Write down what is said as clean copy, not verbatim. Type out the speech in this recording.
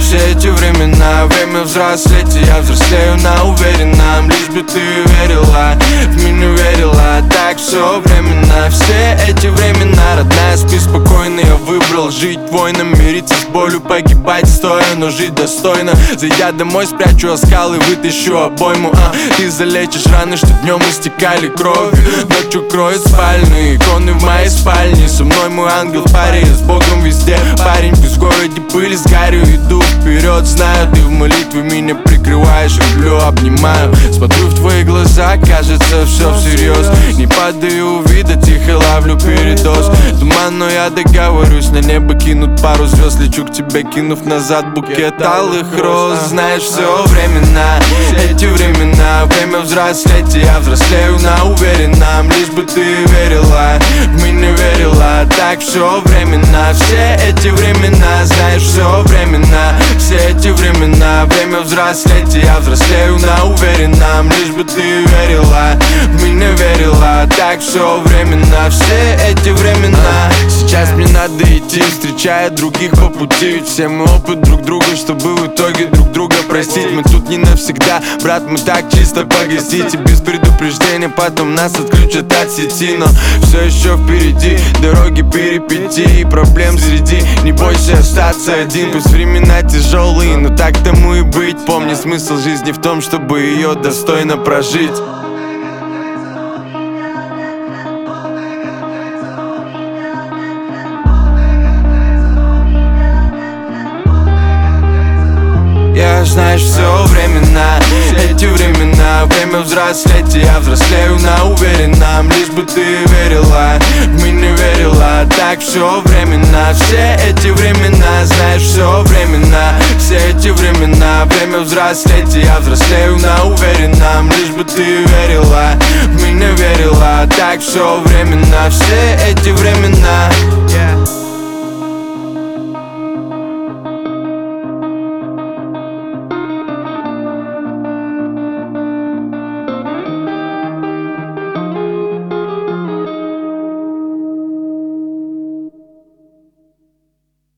все эти времена. Время взрослеть, и я взрослею на уверенном. Лишь бы ты верила, в меня верила. Так все временно, все эти времена. Родная, спи спокойно, я выбрал жить воином. Мириться с болью, погибать стоя, но жить достойно. Зайдя домой, спрячу оскал и вытащу обойму. Ты залечишь раны, что днем истекали кровью. Ночью кроют спальные иконы в моей спальне. Со мной мой ангел в паре, я с Богом везде. Парень, пусть в городе пыли с гарью. Иду вперед, знаю, ты в молитве меня прикрываешь. Люблю, обнимаю, смотрю в твои глаза, кажется все всерьез. Не падаю в вида, тихо ловлю передоз. Туман, но я договорюсь, на небо кинут пару звезд. Лечу к тебе, кинув назад букет алых роз. Знаешь, все времена, эти времена. Время взрослеть, и я взрослею на уверенном. Лишь бы ты верила, в меня верила. Так все времена, все эти времена. Знаешь, все времена, все эти времена. Время взрослеть, и я взрослею на уверенном. Лишь бы ты верила, в меня верила. Так все времена, все эти времена. Сейчас мне надо идти, встречая других по пути. Все мы опыт друг друга, чтобы в итоге друг друга простить. Мы тут не навсегда, брат, мы так чисто погостить. И без предупреждения потом нас отключат от сети. Но все еще впереди дороги перипетий и проблем среди. Не бойся остаться один, пусть времена тяжелые, но так тому и быть. Помни, смысл жизни в том, чтобы ее достойно прожить. Я, знаешь, все времена, эти времена. Время взрослеть, и я взрослею на уверенном. Лишь бы ты верила, в меня верила. Так все времена, все эти времена. Знаешь, все времена, все эти времена. Время взрослеть, и я взрослею на уверенном. Лишь бы ты верила, в меня верила. Так все времена, все эти времена.